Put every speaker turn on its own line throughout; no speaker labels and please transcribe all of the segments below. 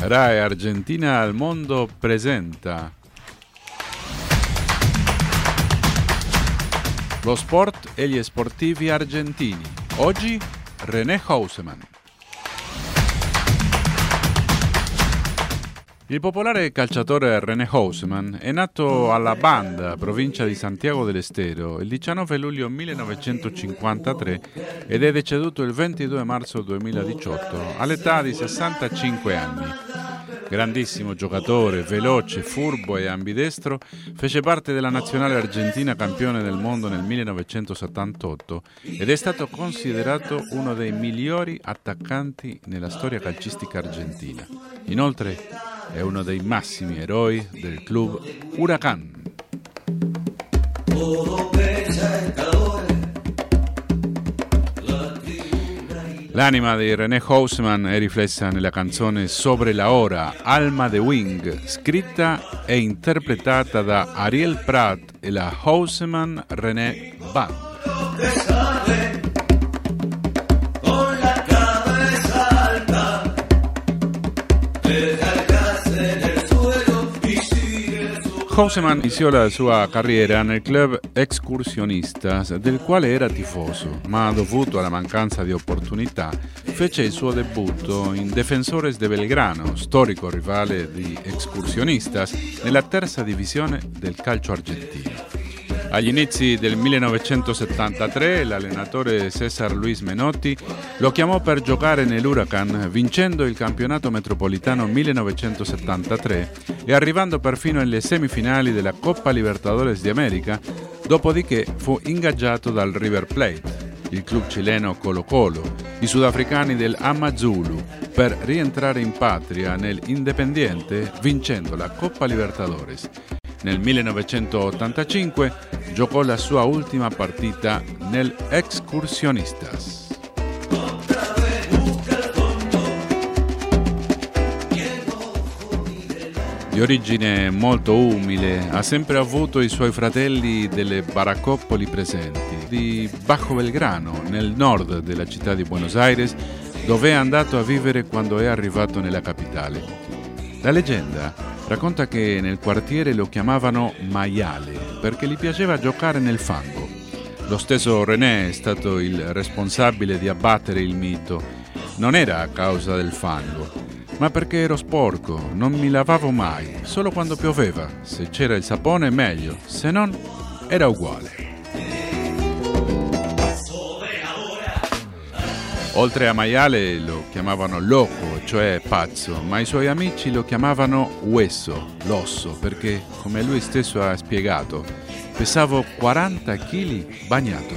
RAI Argentina al mondo presenta lo sport e gli sportivi argentini. Oggi René Houseman. Il popolare calciatore René Houseman è nato alla Banda, provincia di Santiago del Estero, il 19 luglio 1953 ed è deceduto il 22 marzo 2018 all'età di 65 anni. Grandissimo giocatore, veloce, furbo e ambidestro, fece parte della nazionale argentina campione del mondo nel 1978 ed è stato considerato uno dei migliori attaccanti nella storia calcistica argentina. Inoltre è uno dei massimi eroi del club Huracán. L'anima di René Houseman è riflessa nella canzone Sobre la Hora, Alma de Wing, scritta e interpretata da Ariel Prat e la Houseman René Band. Houseman iniziò la sua carriera nel club Excursionistas, del quale era tifoso, ma dovuto alla mancanza di opportunità fece il suo debutto in Defensores de Belgrano, storico rivale di Excursionistas, nella terza divisione del calcio argentino. Agli inizi del 1973 l'allenatore César Luis Menotti lo chiamò per giocare nell'Huracán, vincendo il campionato metropolitano 1973 e arrivando perfino alle semifinali della Coppa Libertadores di America, dopodiché fu ingaggiato dal River Plate, il club cileno Colo-Colo, i sudafricani del Amazulu, per rientrare in patria nel Independiente vincendo la Coppa Libertadores. Nel 1985 giocò la sua ultima partita nel Excursionistas. Di origine molto umile, ha sempre avuto i suoi fratelli delle baraccopoli presenti, di Bajo Belgrano, nel nord della città di Buenos Aires, dove è andato a vivere quando è arrivato nella capitale. La leggenda racconta che nel quartiere lo chiamavano maiale perché gli piaceva giocare nel fango. Lo stesso René è stato il responsabile di abbattere il mito. Non era a causa del fango, ma perché ero sporco, non mi lavavo mai, solo quando pioveva. Se c'era il sapone meglio, se non era uguale. Oltre a maiale lo chiamavano loco, cioè pazzo, ma i suoi amici lo chiamavano hueso, l'osso, perché, come lui stesso ha spiegato, pesavo 40 kg bagnato.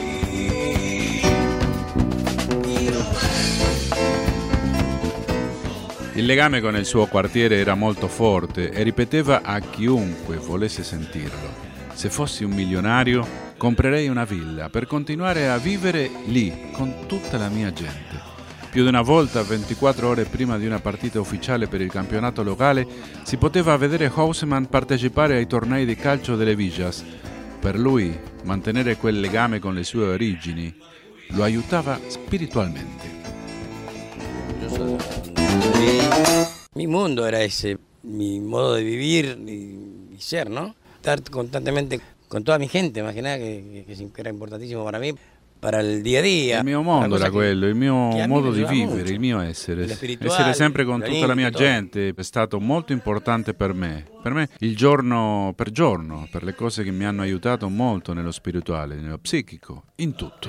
Il legame con il suo quartiere era molto forte e ripeteva a chiunque volesse sentirlo: se fossi un milionario comprerei una villa per continuare a vivere lì con tutta la mia gente. Più di una volta, 24 ore prima di una partita ufficiale per il campionato locale, si poteva vedere Houseman partecipare ai tornei di calcio delle Villas. Per lui, mantenere quel legame con le sue origini lo aiutava spiritualmente.
Mi mundo era ese, mi modo de vivir y ser, ¿no? Estar constantemente con toda mi gente, más que nada, que era importantísimo para mí, para il dia a dia.
Il mio mondo era quello, il mio modo di vivere, il mio essere. Essere sempre con tutta la mia gente è stato molto importante per me. Per me il giorno per giorno, per le cose che mi hanno aiutato molto nello spirituale, nello psichico, in tutto.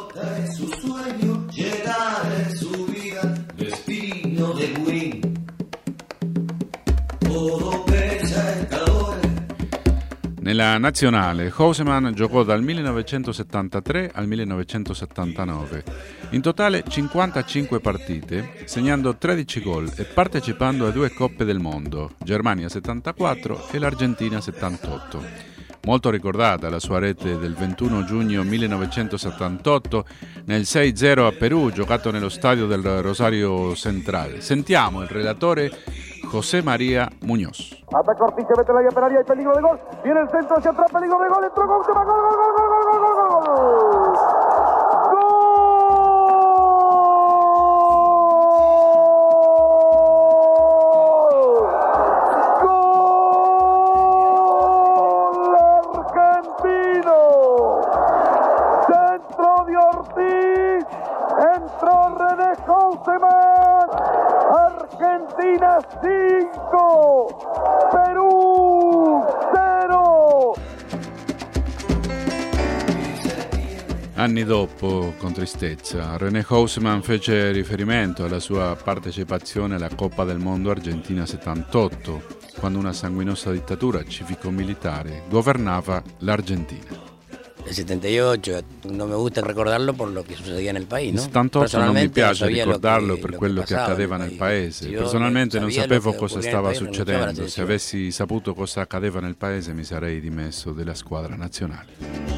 Nella nazionale, Houseman giocò dal 1973 al 1979, in totale 55 partite, segnando 13 gol e partecipando a 2 Coppe del Mondo, Germania 74 e l'Argentina 78. Molto ricordata la sua rete del 21 giugno 1978 nel 6-0 a Perù, giocato nello stadio del Rosario Central. Sentiamo il relatore José María Muñoz.
Ataca Ortiz, mete la área, hay peligro de gol. Viene el centro hacia atrás, peligro de gol. Entró gol, gol, gol, gol, gol, gol, gol, gol, gol.
Anni dopo, con tristezza, René Houseman fece riferimento alla sua partecipazione alla Coppa del Mondo Argentina 78, quando una sanguinosa dittatura civico-militare governava l'Argentina.
El 78, no me gusta recordarlo por lo che succedeva nel paese,
Il
no?
78 non mi piace ricordarlo per
lo
quello che accadeva nel paese. Personalmente non sapevo cosa stava succedendo. Se avessi saputo cosa accadeva nel paese mi sarei dimesso della squadra nazionale.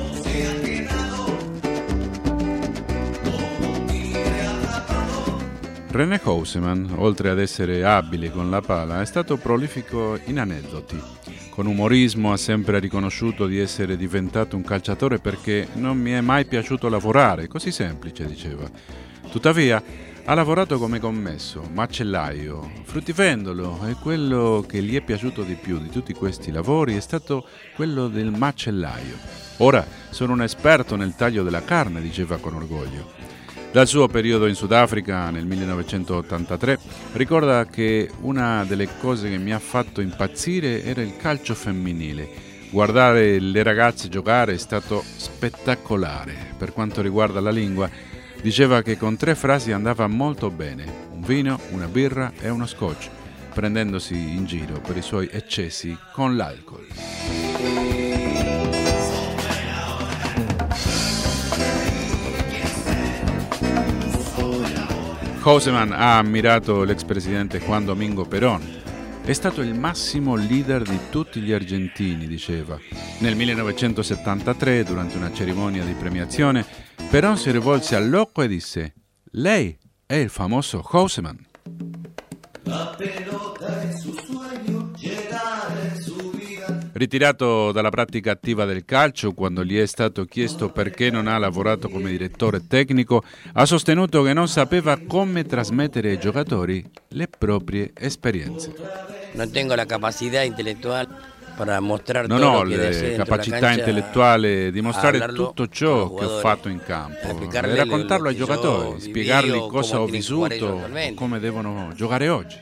René Houseman, oltre ad essere abile con la pala, è stato prolifico in aneddoti. Con umorismo ha sempre riconosciuto di essere diventato un calciatore perché non mi è mai piaciuto lavorare, così semplice, diceva. Tuttavia, ha lavorato come commesso, macellaio, fruttivendolo e quello che gli è piaciuto di più di tutti questi lavori è stato quello del macellaio. Ora sono un esperto nel taglio della carne, diceva con orgoglio. Dal suo periodo in Sudafrica nel 1983 ricorda che una delle cose che mi ha fatto impazzire era il calcio femminile. Guardare le ragazze giocare è stato spettacolare. Per quanto riguarda la lingua, diceva che con 3 frasi andava molto bene: un vino, una birra e uno scotch, prendendosi in giro per i suoi eccessi con l'alcol. Houseman ha ammirato l'ex presidente Juan Domingo Perón. È stato il massimo leader di tutti gli argentini, diceva. Nel 1973, durante una cerimonia di premiazione, Perón si rivolse al loco e disse: «Lei è il famoso Houseman». La pelota è su sueño, llegare su vida. Ritirato dalla pratica attiva del calcio, quando gli è stato chiesto perché non ha lavorato come direttore tecnico, ha sostenuto che non sapeva come trasmettere ai giocatori le proprie esperienze.
Non tengo la capacità intellettuale per mostrare
non
tutto
ho
lo che
le capacità intellettuali di mostrare tutto ciò che ho fatto in campo e raccontarlo ai giocatori, spiegargli cosa ho vissuto, come devono giocare oggi.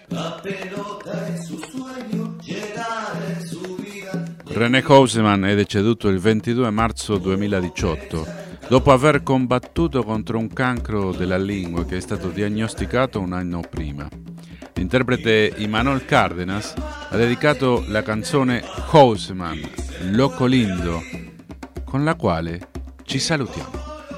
René Houseman è deceduto il 22 marzo 2018 dopo aver combattuto contro un cancro della lingua che è stato diagnosticato un anno prima. L'interprete Imanol Cárdenas ha dedicato la canzone Houseman, Loco Lindo, con la quale ci salutiamo.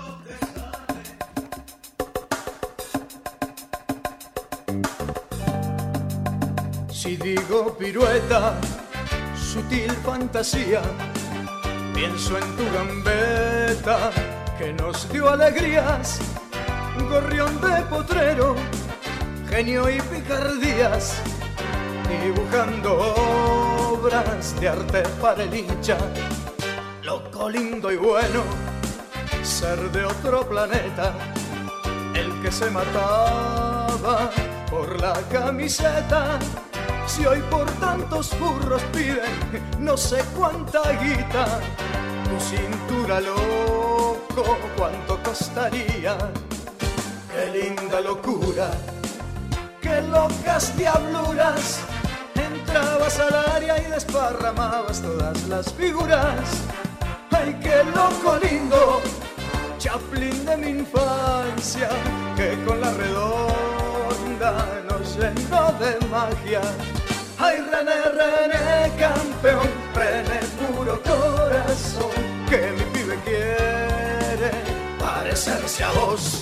Si digo pirueta, sutil fantasía, pienso en tu gambeta que nos dio alegrías, gorrión de potrero, genio y picardías, dibujando obras de arte para el hincha. Loco, lindo y bueno, ser de otro planeta, el que se mataba por la camiseta. Si hoy por tantos burros piden no sé cuánta guita, tu cintura, loco, ¿cuánto costaría? Qué linda locura, qué locas diabluras. Entrabas al área y desparramabas todas las figuras. Ay, qué loco lindo, Chaplin de mi infancia, que con la redonda nos llenó de magia. Ay, René, René, campeón, René, puro corazón, que mi pibe quiere parecerse a vos.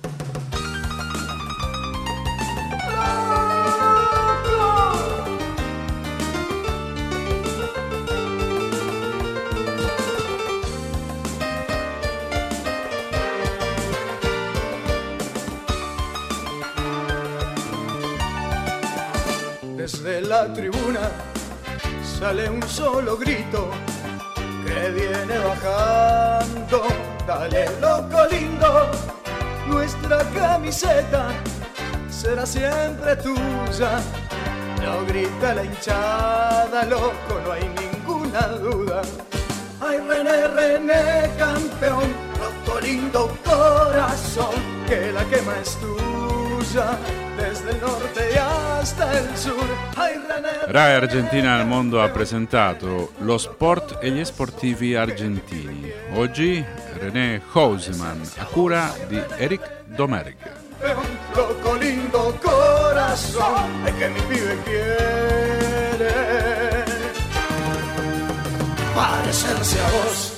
Desde la tribuna sale un solo grito que viene bajando. Dale, loco lindo, nuestra camiseta será siempre tuya. No grita la hinchada, loco, no hay ninguna duda. Ay, René, René, campeón, loco lindo corazón, que la quema es tuya. Desde il norte hasta il sur.
Rai Argentina al mondo ha presentato lo sport e gli sportivi argentini. Oggi René Houseman, a cura di Eric Domergue.
Loco lindo corazón, es que mi pibe quiere parecerse a vos.